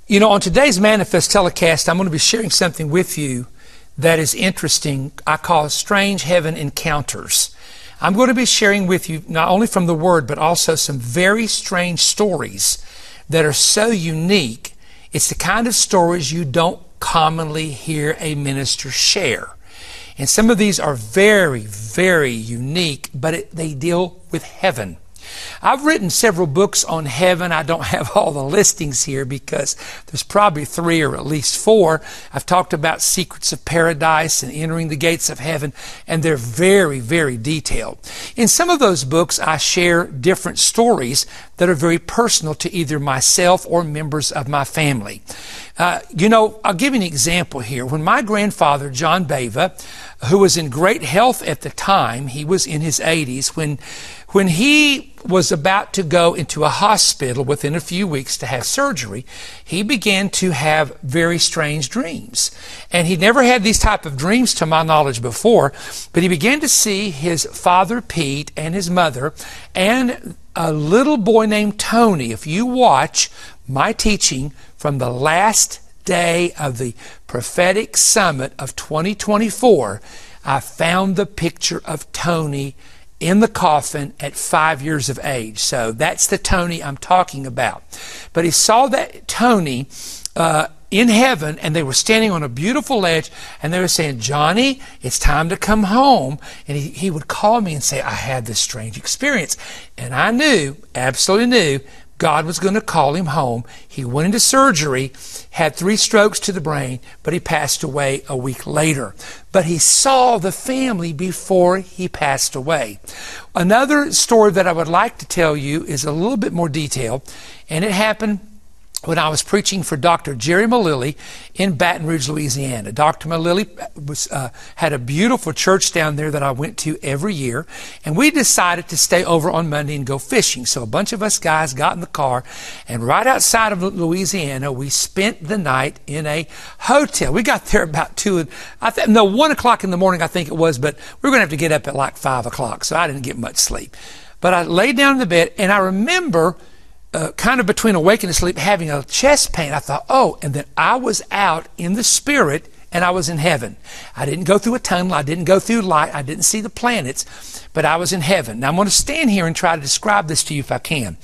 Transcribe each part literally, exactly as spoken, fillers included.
You know, on today's Manifest telecast, I'm going to be sharing something with you that is interesting. I call Strange Heaven Encounters. I'm going to be sharing with you not only from the Word, but also some very strange stories that are so unique. It's the kind of stories you don't commonly hear a minister share. And some of these are very, very unique, but it, they deal with heaven. I've written several books on heaven. I don't have all the listings here because there's probably three or at least four. I've talked about secrets of paradise and entering the gates of heaven, and they're very, very detailed. In some of those books, I share different stories that are very personal to either myself or members of my family. Uh, you know, I'll give you an example here. When my grandfather, John Bava, who was in great health at the time, he was in his eighties, when when he was about to go into a hospital within a few weeks to have surgery, he began to have very strange dreams. And he never had these type of dreams to my knowledge before, but he began to see his father Pete and his mother and a little boy named Tony. If you watch my teaching from the last day of the prophetic summit of twenty twenty-four, I found the picture of Tony in the coffin at five years of age. So that's the Tony I'm talking about. But he saw that Tony uh, in heaven, and they were standing on a beautiful ledge, and they were saying, "Johnny, it's time to come home." And he, he would call me and say, "I had this strange experience." And I knew, absolutely knew, God was going to call him home. He went into surgery, had three strokes to the brain, but he passed away a week later. But he saw the family before he passed away. Another story that I would like to tell you is a little bit more detailed, and it happened when I was preaching for Doctor Jerry Malilly in Baton Rouge, Louisiana. Doctor Malilly was, uh, had a beautiful church down there that I went to every year, and we decided to stay over on Monday and go fishing. So a bunch of us guys got in the car, and right outside of Louisiana, we spent the night in a hotel. We got there about two, I think, no, one o'clock in the morning, I think it was, but we were going to have to get up at like five o'clock, so I didn't get much sleep. But I laid down in the bed, and I remember Uh, kind of between awake and asleep, having a chest pain. I thought, oh, and then I was out in the spirit, and I was in heaven. I didn't go through a tunnel. I didn't go through light. I didn't see the planets, but I was in heaven. Now I'm going to stand here and try to describe this to you if I can.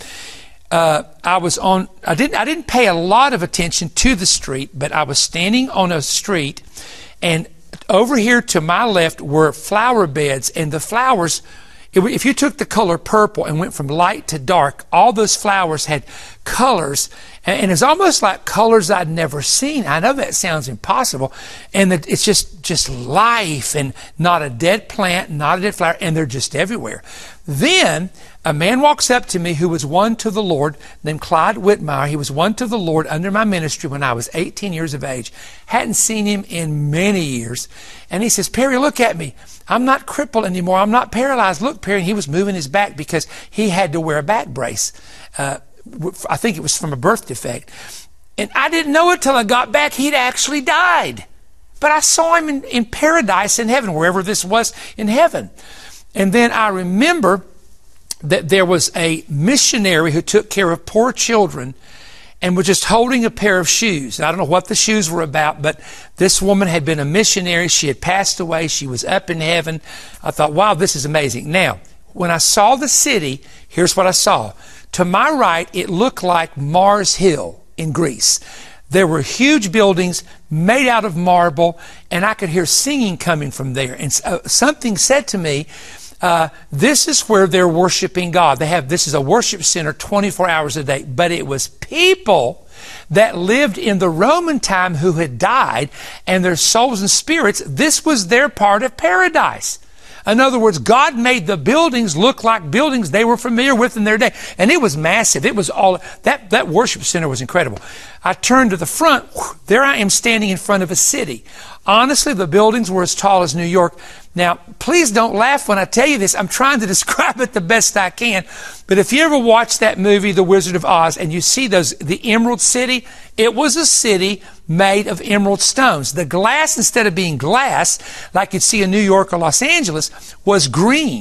Uh, I was on, I didn't, I didn't pay a lot of attention to the street, but I was standing on a street, and over here to my left were flower beds, and the flowers, if you took the color purple and went from light to dark, all those flowers had colors, and it's almost like colors I'd never seen. I know that sounds impossible, and it's just, just life, and not a dead plant, not a dead flower, and they're just everywhere. Then a man walks up to me who was won to the Lord, named Clyde Whitmire. He was won to the Lord under my ministry when I was eighteen years of age. Hadn't seen him in many years. And he says, "Perry, look at me. I'm not crippled anymore. I'm not paralyzed. Look, Perry." And he was moving his back because he had to wear a back brace. Uh, I think it was from a birth defect. And I didn't know it till I got back. He'd actually died. But I saw him in, in paradise in heaven, wherever this was in heaven. And then I remember that there was a missionary who took care of poor children and was just holding a pair of shoes. I don't know what the shoes were about, but this woman had been a missionary. She had passed away. She was up in heaven. I thought, wow, this is amazing. Now, when I saw the city, here's what I saw. To my right, it looked like Mars Hill in Greece. There were huge buildings made out of marble, and I could hear singing coming from there. And uh, something said to me, Uh, this is where they're worshiping God. They have, this is a worship center twenty-four hours a day. But it was people that lived in the Roman time who had died, and their souls and spirits, this was their part of paradise. In other words, God made the buildings look like buildings they were familiar with in their day. And it was massive. It was all, that, that worship center was incredible. I turned to the front. Whew, there I am standing in front of a city. Honestly, the buildings were as tall as New York. Now, please don't laugh when I tell you this. I'm trying to describe it the best I can. But if you ever watch that movie, The Wizard of Oz, and you see those, the Emerald City, it was a city made of emerald stones. The glass, instead of being glass, like you'd see in New York or Los Angeles, was green.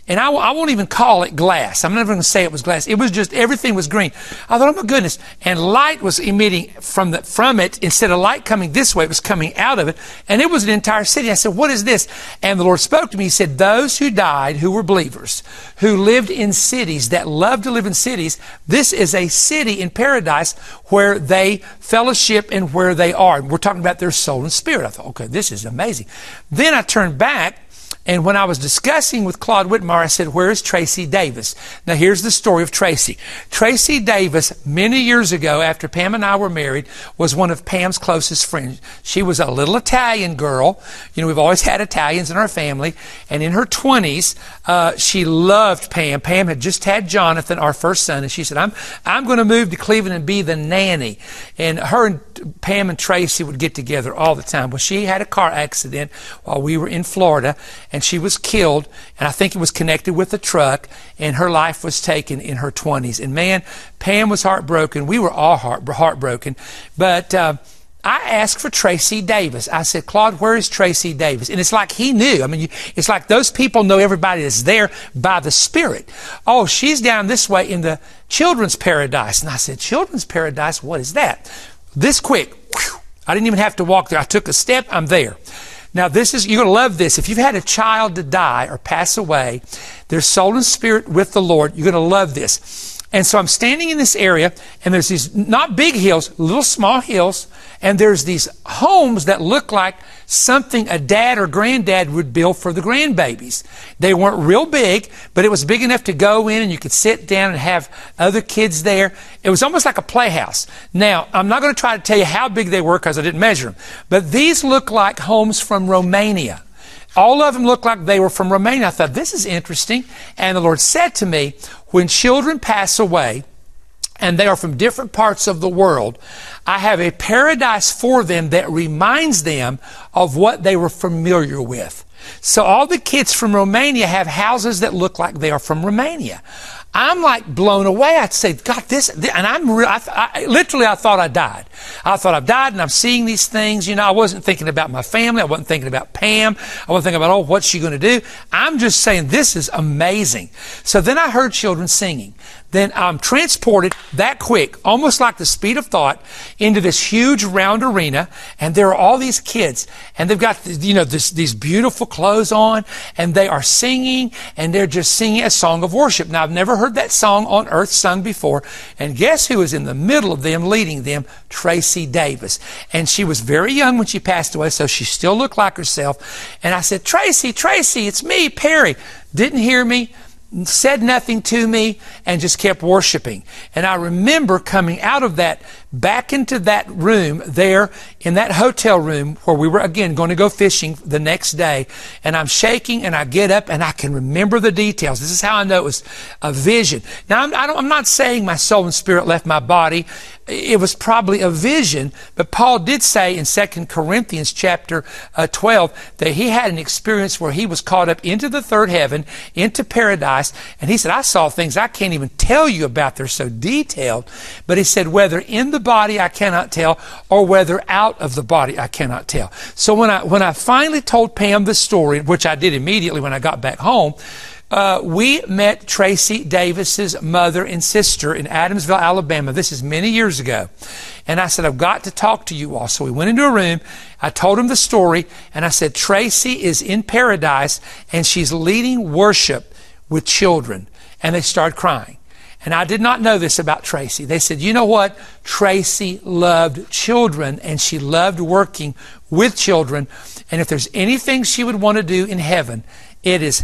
And I, I won't even call it glass. I'm never going to say it was glass. It was just, everything was green. I thought, oh my goodness. And light was emitting from the, from it. Instead of light coming this way, it was coming out of it. And it was an entire city. I said, what is this? And the Lord spoke to me. He said, those who died, who were believers, who lived in cities, that loved to live in cities, this is a city in paradise where they fellowship and where they are. We're talking about their soul and spirit. I thought, okay, this is amazing. Then I turned back, and when I was discussing with Claude Whitmire, I said, where is Tracy Davis? Now, here's the story of Tracy. Tracy Davis, many years ago, after Pam and I were married, was one of Pam's closest friends. She was a little Italian girl. You know, we've always had Italians in our family. And in her twenties, uh, she loved Pam. Pam had just had Jonathan, our first son, and she said, I'm, I'm going to move to Cleveland and be the nanny. And her and Pam and Tracy would get together all the time. Well, she had a car accident while we were in Florida, and she was killed, and I think it was connected with a truck, and her life was taken in her twenties. And man, Pam was heartbroken. We were all heart, heartbroken. But uh, I asked for Tracy Davis. I said, Claude, where is Tracy Davis? And it's like he knew. I mean, you, it's like those people know everybody that's there by the Spirit. Oh, she's down this way in the children's paradise. And I said, children's paradise? What is that? This quick. Whew, I didn't even have to walk there. I took a step. I'm there. Now, this is, you're going to love this. If you've had a child to die or pass away, their soul and spirit with the Lord, you're going to love this. And so I'm standing in this area, and there's these not big hills, little small hills, and there's these homes that look like something a dad or granddad would build for the grandbabies. They weren't real big, but it was big enough to go in and you could sit down and have other kids there. It was almost like a playhouse. Now, I'm not going to try to tell you how big they were because I didn't measure them, but these look like homes from Romania. All of them looked like they were from Romania. I thought, this is interesting. And the Lord said to me, when children pass away, and they are from different parts of the world, I have a paradise for them that reminds them of what they were familiar with. So all the kids from Romania have houses that look like they are from Romania. I'm like blown away. I'd say, God, this, this and I'm re- I, I, literally, I thought I died. I thought I've died, and I'm seeing these things. You know, I wasn't thinking about my family. I wasn't thinking about Pam. I wasn't thinking about, oh, what's she going to do? I'm just saying, this is amazing. So then I heard children singing. Then I'm transported that quick, almost like the speed of thought, into this huge round arena, and there are all these kids, and they've got, you know, this, these beautiful clothes on, and they are singing, and they're just singing a song of worship. Now, I've never heard that song on earth sung before, and guess who was in the middle of them, leading them? Tracy Davis. And she was very young when she passed away, so she still looked like herself. And I said, Tracy, Tracy, it's me, Perry. Didn't hear me, said nothing to me, and just kept worshiping. And I remember coming out of that, back into that room there in that hotel room where we were, again, going to go fishing the next day. And I'm shaking, and I get up, and I can remember the details. This is how I know it was a vision. Now, I'm, I don't, I'm not saying my soul and spirit left my body. It was probably a vision, but Paul did say in Second Corinthians chapter uh, twelve that he had an experience where he was caught up into the third heaven, into paradise, and he said, I saw things I can't even tell you about. They're so detailed. But he said, whether in the body I cannot tell, or whether out of the body I cannot tell. So when I when I finally told Pam the story, which I did immediately when I got back home, Uh, we met Tracy Davis's mother and sister in Adamsville, Alabama. This is many years ago. And I said, I've got to talk to you all. So we went into a room. I told him the story. And I said, Tracy is in paradise, and she's leading worship with children. And they started crying. And I did not know this about Tracy. They said, you know what? Tracy loved children, and she loved working with children. And if there's anything she would want to do in heaven, it is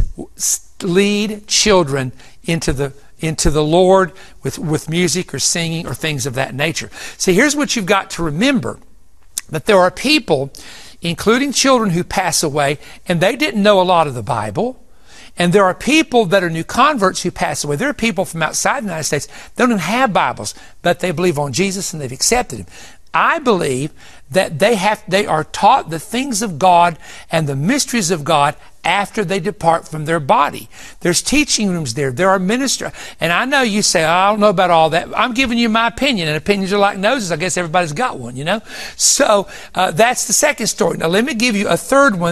lead children into the into the Lord with, with music or singing or things of that nature. See, here's what you've got to remember, that there are people, including children, who pass away, and they didn't know a lot of the Bible. And there are people that are new converts who pass away. There are people from outside the United States that don't even have Bibles, but they believe on Jesus and they've accepted Him. I believe that they have, they are taught the things of God and the mysteries of God after they depart from their body. There's teaching rooms there. There are ministers. And I know you say, I don't know about all that. I'm giving you my opinion, and opinions are like noses. I guess everybody's got one, you know? So uh, that's the second story. Now let me give you a third one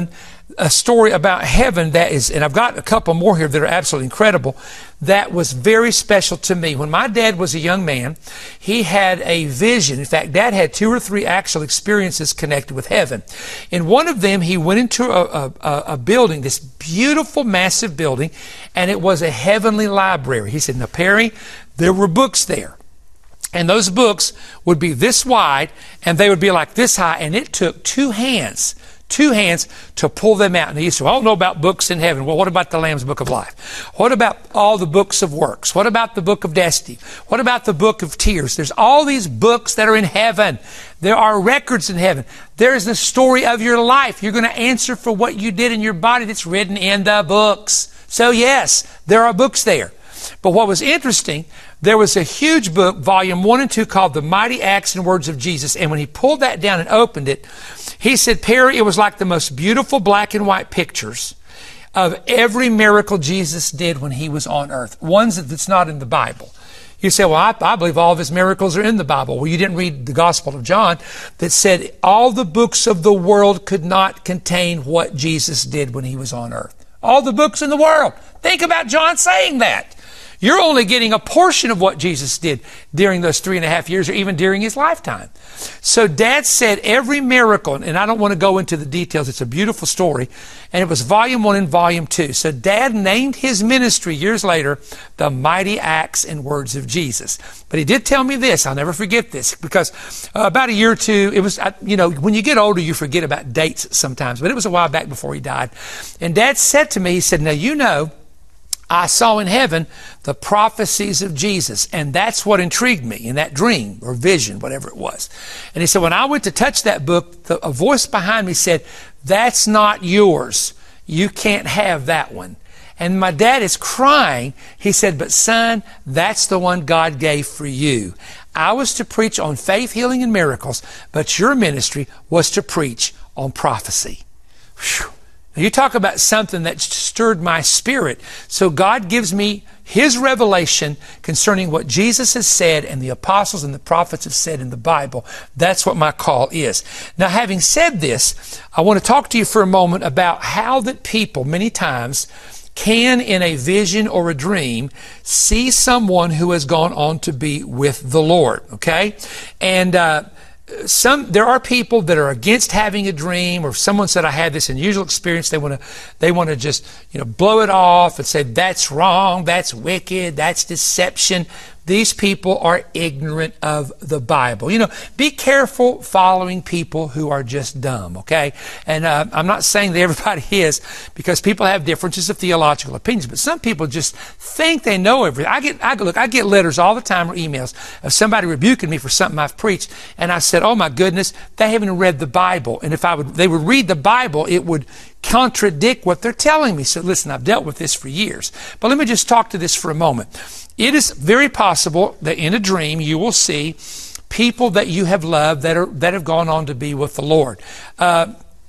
a story about heaven that is, and I've got a couple more here that are absolutely incredible, that was very special to me. When my dad was a young man, he had a vision. In fact, Dad had two or three actual experiences connected with heaven. In one of them, he went into a, a, a building, this beautiful, massive building, and it was a heavenly library. He said, now, Perry, there were books there. And those books would be this wide, and they would be like this high, and it took two hands Two hands to pull them out. And he said, well, I don't know about books in heaven. Well, what about the Lamb's Book of Life? What about all the books of works? What about the Book of Destiny? What about the Book of Tears? There's all these books that are in heaven. There are records in heaven. There's the story of your life. You're going to answer for what you did in your body that's written in the books. So yes, there are books there. But what was interesting, there was a huge book, volume one and two, called The Mighty Acts and Words of Jesus. And when he pulled that down and opened it, he said, Perry, it was like the most beautiful black and white pictures of every miracle Jesus did when he was on earth. Ones that's not in the Bible. You say, well, I, I believe all of his miracles are in the Bible. Well, you didn't read the Gospel of John that said all the books of the world could not contain what Jesus did when he was on earth. All the books in the world. Think about John saying that. You're only getting a portion of what Jesus did during those three and a half years or even during his lifetime. So Dad said every miracle, and I don't want to go into the details, it's a beautiful story, and it was volume one and volume two. So Dad named his ministry years later, The Mighty Acts and Words of Jesus. But he did tell me this, I'll never forget this, because uh, about a year or two, it was, you know, when you get older, you forget about dates sometimes, but it was a while back before he died. And Dad said to me, he said, now you know, I saw in heaven the prophecies of Jesus, and that's what intrigued me in that dream or vision, whatever it was. And he said, when I went to touch that book, the, a voice behind me said, that's not yours. You can't have that one. And my dad is crying. He said, but son, that's the one God gave for you. I was to preach on faith, healing, and miracles, but your ministry was to preach on prophecy. Whew. You talk about something that stirred my spirit. So God gives me His revelation concerning what Jesus has said and the apostles and the prophets have said in the Bible. That's what my call is. Now, having said this, I want to talk to you for a moment about how that people many times can, in a vision or a dream, see someone who has gone on to be with the Lord. Okay? And, uh, Some, there are people that are against having a dream, or if someone said, I had this unusual experience, they want to, they want to just, you know, blow it off and say, that's wrong, that's wicked, that's deception. These people are ignorant of the Bible. You know, be careful following people who are just dumb, okay? And uh, I'm not saying that everybody is, because people have differences of theological opinions, but some people just think they know everything. I get, I look, I get letters all the time or emails of somebody rebuking me for something I've preached, and I said, oh my goodness, they haven't read the Bible. And if I would, they would read the Bible, it would contradict what they're telling me. So listen, I've dealt with this for years, but let me just talk to this for a moment. It is very possible that in a dream you will see people that you have loved that are that have gone on to be with the Lord. Uh,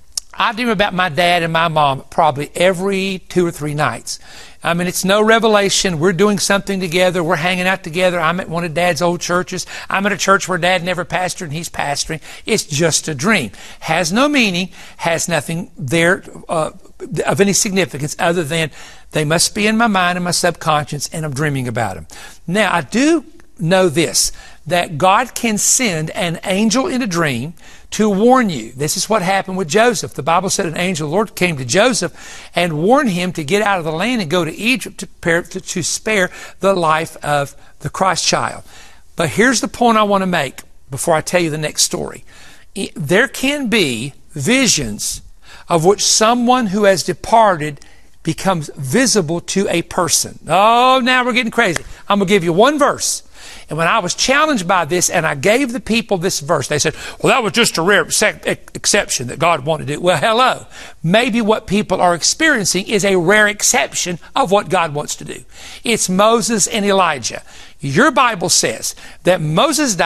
I dream about my dad and my mom probably every two or three nights. I mean, it's no revelation. We're doing something together. We're hanging out together. I'm at one of Dad's old churches. I'm at a church where Dad never pastored and he's pastoring. It's just a dream. Has no meaning, has nothing there uh, of any significance other than they must be in my mind and my subconscious, and I'm dreaming about them. Now, I do know this, that God can send an angel in a dream to warn you. This is what happened with Joseph. The Bible said an angel of the Lord came to Joseph and warned him to get out of the land and go to Egypt to, prepare, to, to spare the life of the Christ child. But here's the point I want to make before I tell you the next story. There can be visions of which someone who has departed becomes visible to a person. Oh, now we're getting crazy. I'm going to give you one verse. And when I was challenged by this and I gave the people this verse, they said, well, that was just a rare exception that God wanted to do. Well, hello. Maybe what people are experiencing is a rare exception of what God wants to do. It's Moses and Elijah. Your Bible says that Moses died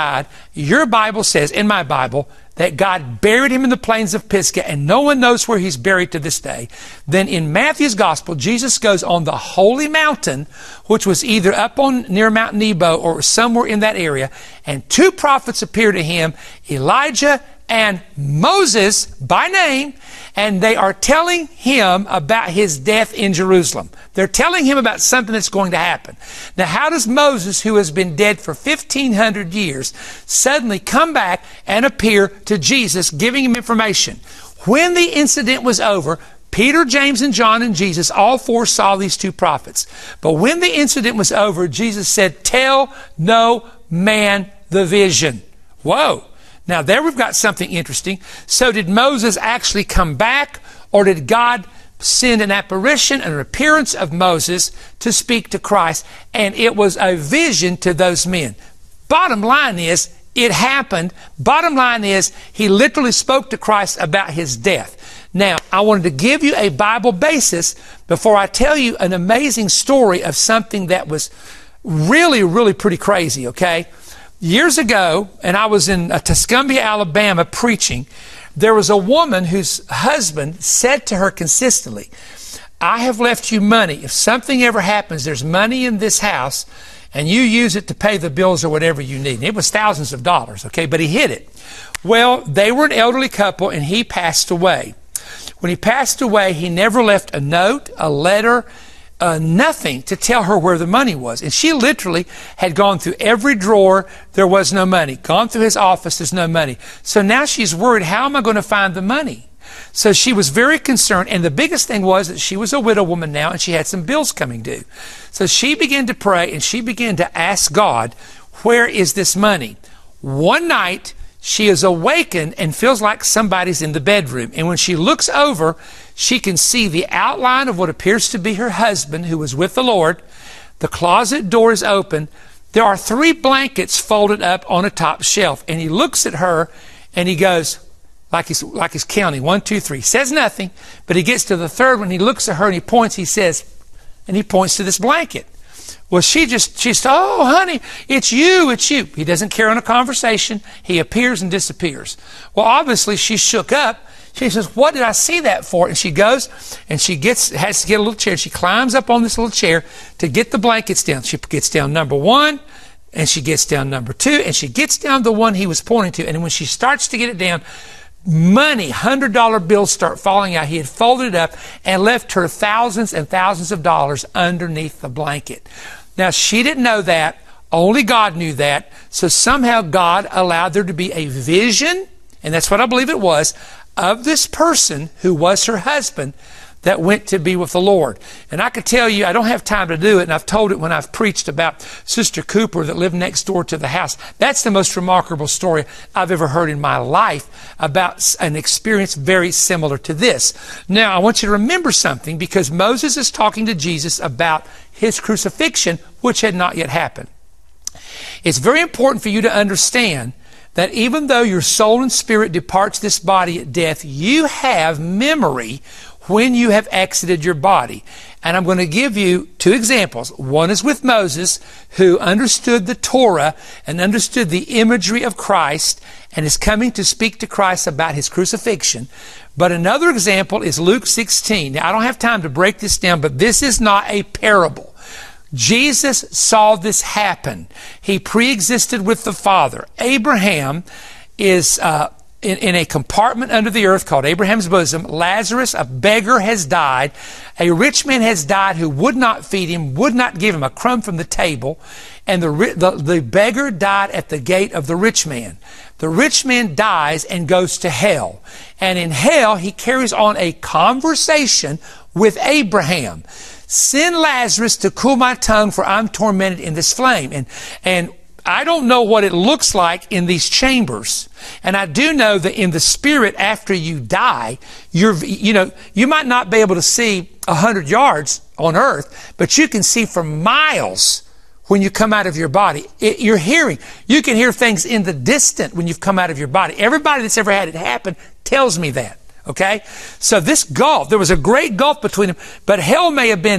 your Bible says, in my Bible, that God buried him in the plains of Pisgah, and no one knows where he's buried to this day. Then in Matthew's gospel, Jesus goes on the holy mountain, which was either up on near Mount Nebo or somewhere in that area, and two prophets appear to him, Elijah and Moses by name, and they are telling him about his death in Jerusalem. They're telling him about something that's going to happen. Now, how does Moses, who has been dead for fifteen hundred years, suddenly come back and appear to Jesus, giving him information? When the incident was over, Peter, James, and John and Jesus, all four saw these two prophets. But when the incident was over, Jesus said, "Tell no man the vision." Whoa! Now there we've got something interesting. So did Moses actually come back, or did God send an apparition, an appearance of Moses to speak to Christ, and it was a vision to those men? Bottom line is, it happened. Bottom line is, he literally spoke to Christ about his death. Now, I wanted to give you a Bible basis before I tell you an amazing story of something that was really, really pretty crazy, okay? Years ago, and I was in Tuscumbia, Alabama, preaching, there was a woman whose husband said to her consistently, "I have left you money. If something ever happens, there's money in this house, and you use it to pay the bills or whatever you need." And it was thousands of dollars, okay, but he hid it. Well, they were an elderly couple, and he passed away. When he passed away, he never left a note, a letter, Uh, nothing to tell her where the money was. And she literally had gone through every drawer. There was no money. Gone through his office. There's no money. So now she's worried, how am I going to find the money? So she was very concerned. And the biggest thing was that she was a widow woman now, and she had some bills coming due. So she began to pray, and she began to ask God, where is this money? One night, she is awakened and feels like somebody's in the bedroom. And when she looks over, she can see the outline of what appears to be her husband, who was with the Lord. The closet door is open. There are three blankets folded up on a top shelf. And he looks at her and he goes, like he's, like he's counting, one, two, three. He says nothing, but he gets to the third one. He looks at her and he points, he says, and he points to this blanket. Well, she just, she's, "Oh, honey, it's you, it's you." He doesn't carry on a conversation. He appears and disappears. Well, obviously, she's shook up. She says, "What did I see that for?" And she goes and she gets, has to get a little chair. She climbs up on this little chair to get the blankets down. She gets down number one, and she gets down number two, and she gets down the one he was pointing to. And when she starts to get it down, money, one hundred dollar bills start falling out. He had folded it up and left her thousands and thousands of dollars underneath the blanket. Now, she didn't know that. Only God knew that. So somehow God allowed there to be a vision, and that's what I believe it was, of this person who was her husband that went to be with the Lord. And I could tell you, I don't have time to do it, and I've told it when I've preached about Sister Cooper that lived next door to the house. That's the most remarkable story I've ever heard in my life about an experience very similar to this. Now, I want you to remember something, because Moses is talking to Jesus about his crucifixion, which had not yet happened. It's very important for you to understand that even though your soul and spirit departs this body at death, you have memory when you have exited your body. And I'm going to give you two examples. One is with Moses, who understood the Torah and understood the imagery of Christ and is coming to speak to Christ about his crucifixion. But another example is Luke sixteen. Now, I don't have time to break this down, but this is not a parable. Jesus saw this happen. He pre-existed with the Father. Abraham is uh, in, in a compartment under the earth called Abraham's bosom. Lazarus, a beggar, has died. A rich man has died who would not feed him, would not give him a crumb from the table. And the, the, the beggar died at the gate of the rich man. The rich man dies and goes to hell. And in hell, he carries on a conversation with Abraham. "Send Lazarus to cool my tongue, for I'm tormented in this flame." And, and I don't know what it looks like in these chambers. And I do know that in the spirit, after you die, you're, you know, you might not be able to see a hundred yards on earth, but you can see for miles when you come out of your body. It, you're hearing. You can hear things in the distant when you've come out of your body. Everybody that's ever had it happen tells me that. Okay? So this gulf, there was a great gulf between them, but hell may have been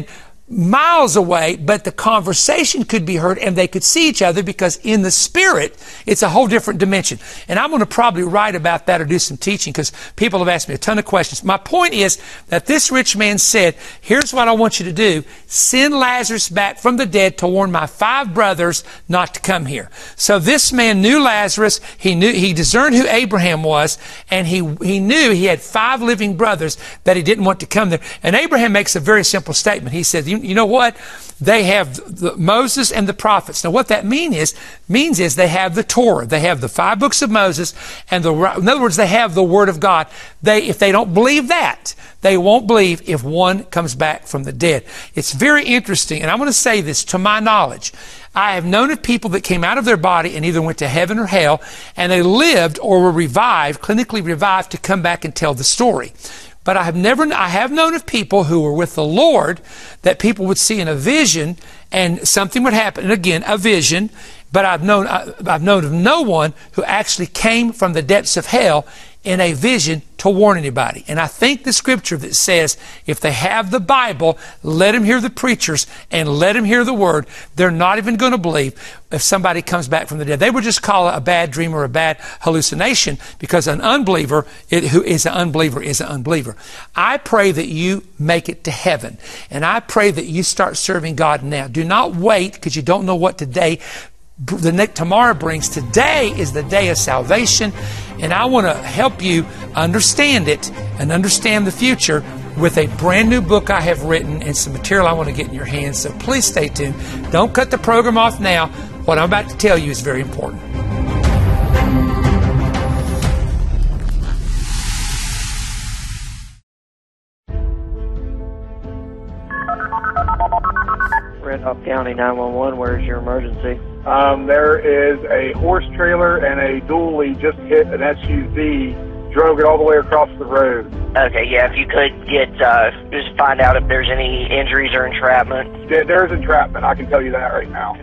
miles away, but the conversation could be heard and they could see each other, because in the spirit, it's a whole different dimension. And I'm going to probably write about that or do some teaching, because people have asked me a ton of questions. My point is that this rich man said, here's what I want you to do. Send Lazarus back from the dead to warn my five brothers not to come here. So this man knew Lazarus. He knew, he discerned who Abraham was, and he, he knew he had five living brothers that he didn't want to come there. And Abraham makes a very simple statement. He said, you, you know what? They have the, Moses and the prophets. Now, what that mean is, means is they have the Torah. They have the five books of Moses, and the, in other words, they have the Word of God. They, if they don't believe that, they won't believe if one comes back from the dead. It's very interesting, and I'm going to say this to my knowledge. I have known of people that came out of their body and either went to heaven or hell, and they lived or were revived, clinically revived, to come back and tell the story. But I have never, I have known of people who were with the Lord that people would see in a vision and something would happen. And again, a vision. But I've known, I've known of no one who actually came from the depths of hell in a vision to warn anybody. And I think the scripture that says, if they have the Bible, let them hear the preachers and let them hear the word, they're not even going to believe if somebody comes back from the dead. They would just call it a bad dream or a bad hallucination, because an unbeliever it, who is an unbeliever is an unbeliever. I pray that you make it to heaven. And I pray that you start serving God now. Do not wait, because you don't know what today the next tomorrow brings. Today is the day of salvation, and I want to help you understand it and understand the future with a brand new book I have written and some material I want to get in your hands. So please stay tuned. Don't cut the program off now. What I'm about to tell you is very important. Randolph County nine one one, where's your emergency? Um, there is a horse trailer and a dually just hit an S U V, drove it all the way across the road. Okay, yeah, if you could get, uh, just find out if there's any injuries or entrapment. There, there's entrapment, I can tell you that right now.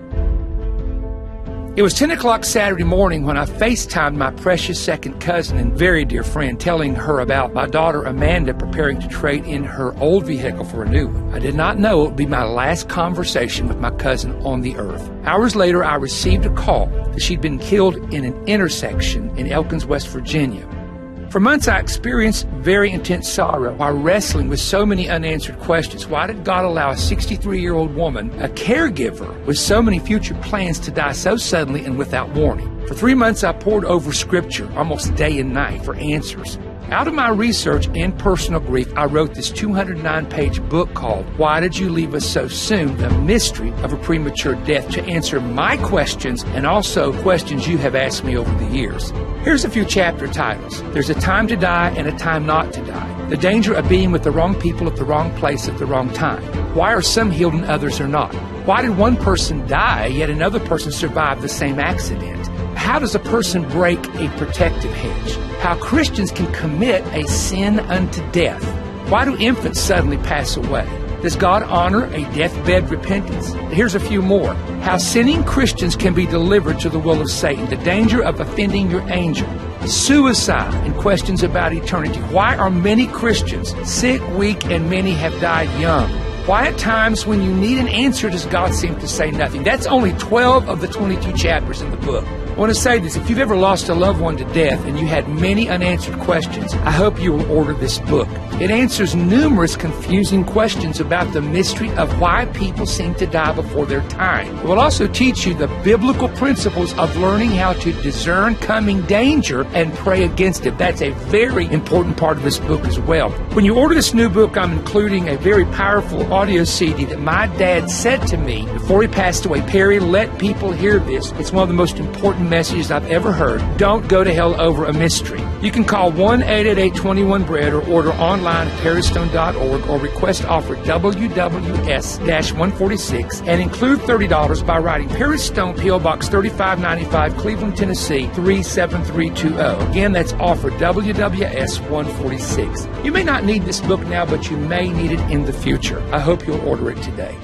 It was ten o'clock Saturday morning when I FaceTimed my precious second cousin and very dear friend, telling her about my daughter Amanda preparing to trade in her old vehicle for a new one. I did not know it would be my last conversation with my cousin on the earth. Hours later, I received a call that she'd been killed in an intersection in Elkins, West Virginia. For months, I experienced very intense sorrow while wrestling with so many unanswered questions. Why did God allow a sixty-three-year-old woman, a caregiver with so many future plans, to die so suddenly and without warning? For three months, I pored over Scripture almost day and night for answers. Out of my research and personal grief, I wrote this two hundred nine page book called Why Did You Leave Us So Soon? The Mystery of a Premature Death, to answer my questions and also questions you have asked me over the years. Here's a few chapter titles. There's a time to die and a time not to die. The danger of being with the wrong people at the wrong place at the wrong time. Why are some healed and others are not? Why did one person die yet another person survive the same accident? How does a person break a protective hedge? How Christians can commit a sin unto death. Why do infants suddenly pass away? Does God honor a deathbed repentance? Here's a few more. How sinning Christians can be delivered to the will of Satan. The danger of offending your angel. Suicide and questions about eternity. Why are many Christians sick, weak, and many have died young? Why at times when you need an answer does God seem to say nothing? That's only twelve of the twenty-two chapters in the book. I want to say this. If you've ever lost a loved one to death and you had many unanswered questions, I hope you will order this book. It answers numerous confusing questions about the mystery of why people seem to die before their time. It will also teach you the biblical principles of learning how to discern coming danger and pray against it. That's a very important part of this book as well. When you order this new book, I'm including a very powerful audio C D that my dad said to me before he passed away. Perry, let people hear this. It's one of the most important messages I've ever heard. Don't go to hell over a mystery. You can call one eight eight eight, two one, bread or order online at perry stone dot org or request offer W W S one forty-six and include thirty dollars by writing Perry Stone, P O Box thirty-five ninety-five, Cleveland, Tennessee three seven three two zero. Again, that's offer W W S one forty-six. You may not need this book now, but you may need it in the future. I hope you'll order it today.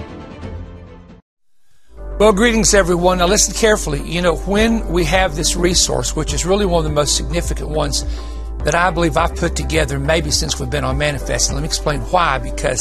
Well, greetings, everyone. Now, listen carefully. You know, when we have this resource, which is really one of the most significant ones that I believe I've put together maybe since we've been on Manifest, and let me explain why. Because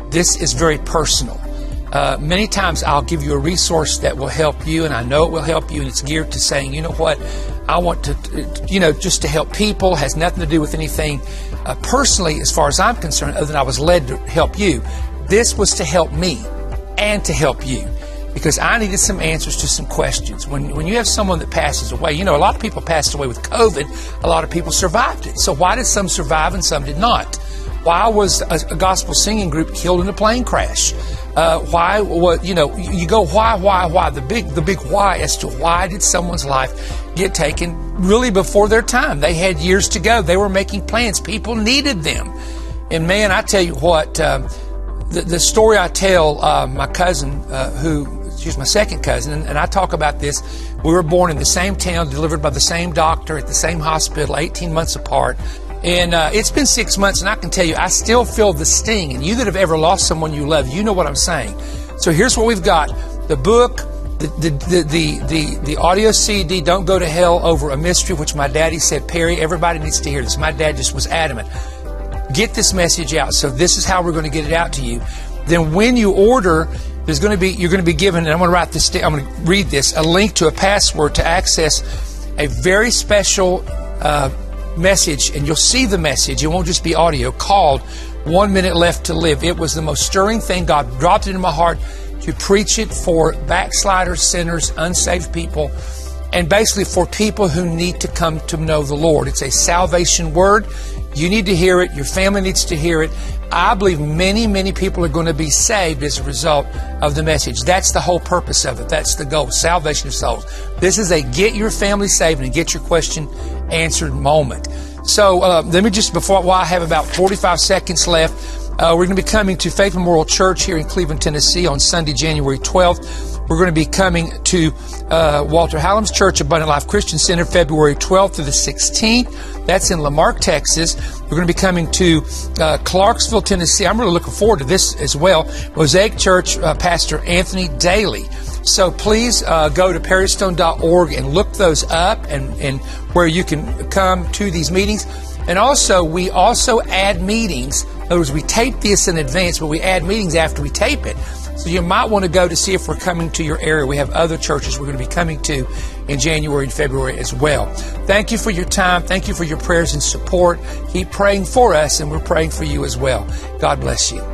this is very personal. Uh, many times I'll give you a resource that will help you, and I know it will help you, and it's geared to saying, you know what, I want to, you know, just to help people, has nothing to do with anything uh, personally as far as I'm concerned, other than I was led to help you. This was to help me and to help you, because I needed some answers to some questions. When when you have someone that passes away, you know, a lot of people passed away with COVID, a lot of people survived it. So why did some survive and some did not? Why was a, a gospel singing group killed in a plane crash? Uh, why, what, you know, you go, why, why, why? The big, the big why as to why did someone's life get taken really before their time? They had years to go. They were making plans. People needed them. And man, I tell you what, um, the, the story I tell, uh, my cousin, uh, who, she's my second cousin, and, and I talk about this. We were born in the same town, delivered by the same doctor at the same hospital, eighteen months apart. And uh, it's been six months, and I can tell you, I still feel the sting. And you that have ever lost someone you love, you know what I'm saying. So here's what we've got. The book, the the the the, the, the audio C D, Don't Go to Hell Over a Mystery, which my daddy said, Perry, everybody needs to hear this. My dad just was adamant. Get this message out. So this is how we're going to get it out to you. Then when you order, there's going to be, you're going to be given, and I'm going to write this, I'm going to read this, a link to a password to access a very special uh message, and you'll see the message. It won't just be audio, called One Minute Left to Live. It was the most stirring thing. God dropped it in my heart to preach it for backsliders, sinners, unsaved people, and basically for people who need to come to know the Lord. It's a salvation word. You need to hear it. Your family needs to hear it. I believe many, many people are going to be saved as a result of the message. That's the whole purpose of it. That's the goal, salvation of souls. This is a get your family saved and get your question answered moment. So uh, let me just, before while I have about forty-five seconds left, uh, we're going to be coming to Faith Memorial Church here in Cleveland, Tennessee on Sunday, January twelfth. We're going to be coming to uh, Walter Hallam's Church, Abundant Life Christian Center, February twelfth through the sixteenth. That's in Lamarck, Texas. We're going to be coming to uh, Clarksville, Tennessee. I'm really looking forward to this as well. Mosaic Church, uh, Pastor Anthony Daly. So please uh, go to perry stone dot org and look those up, and, and where you can come to these meetings. And also, we also add meetings. In other words, we tape this in advance, but we add meetings after we tape it. So you might want to go to see if we're coming to your area. We have other churches we're going to be coming to in January and February as well. Thank you for your time. Thank you for your prayers and support. Keep praying for us, and we're praying for you as well. God bless you.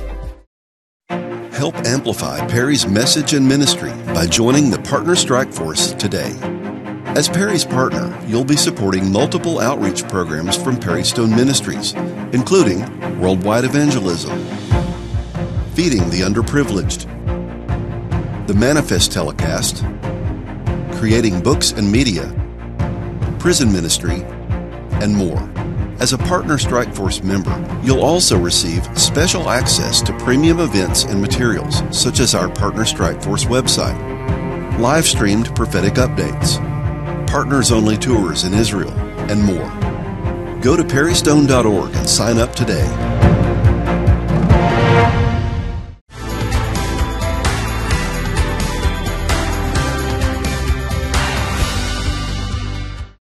Help amplify Perry's message and ministry by joining the Partner Strike Force today. As Perry's partner, you'll be supporting multiple outreach programs from Perry Stone Ministries, including worldwide evangelism, feeding the underprivileged, the Manifest telecast, creating books and media, prison ministry, and more. As a Partner Strike Force member, you'll also receive special access to premium events and materials, such as our Partner Strike Force website, live-streamed prophetic updates, partners-only tours in Israel, and more. Go to perry stone dot org and sign up today.